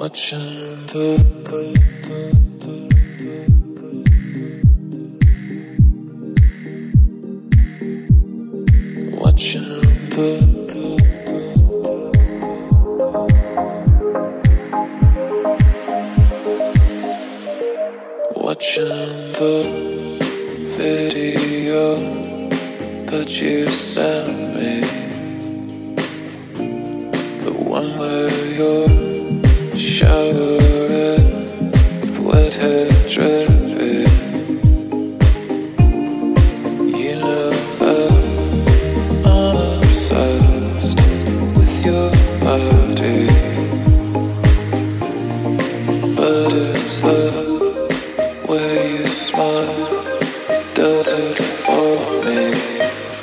Watching the video that you sent me, the one where you're showering with wet hair dripping. You know that I'm obsessed with your body, but it's the way you smile does it for me.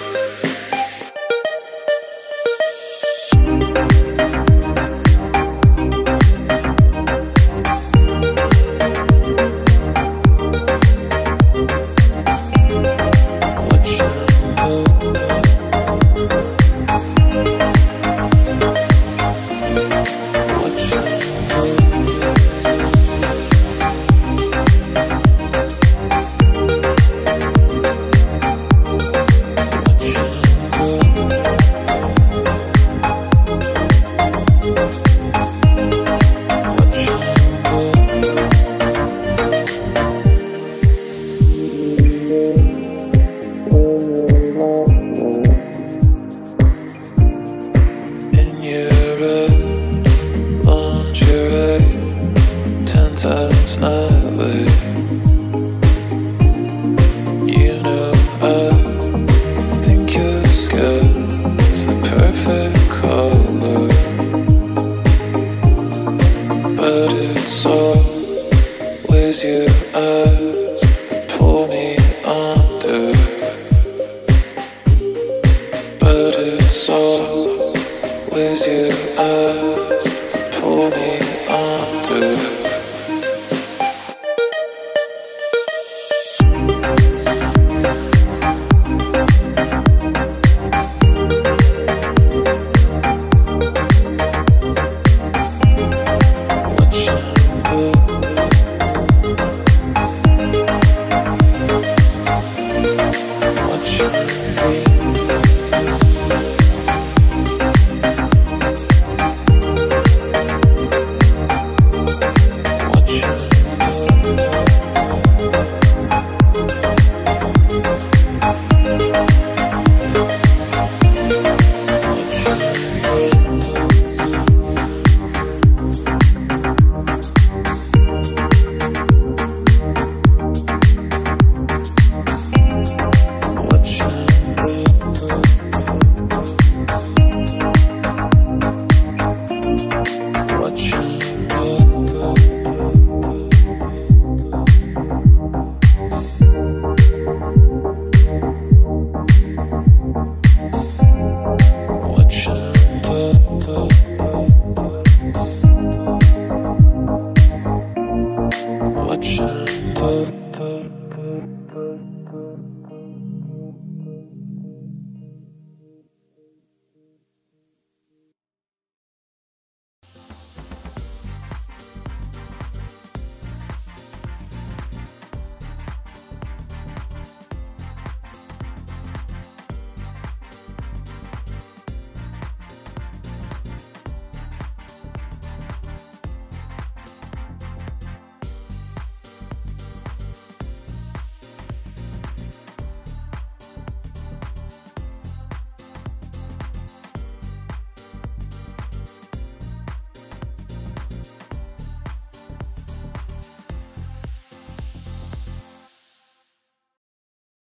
Nightly, you know I think your skin's the perfect color, but it's always your eyes.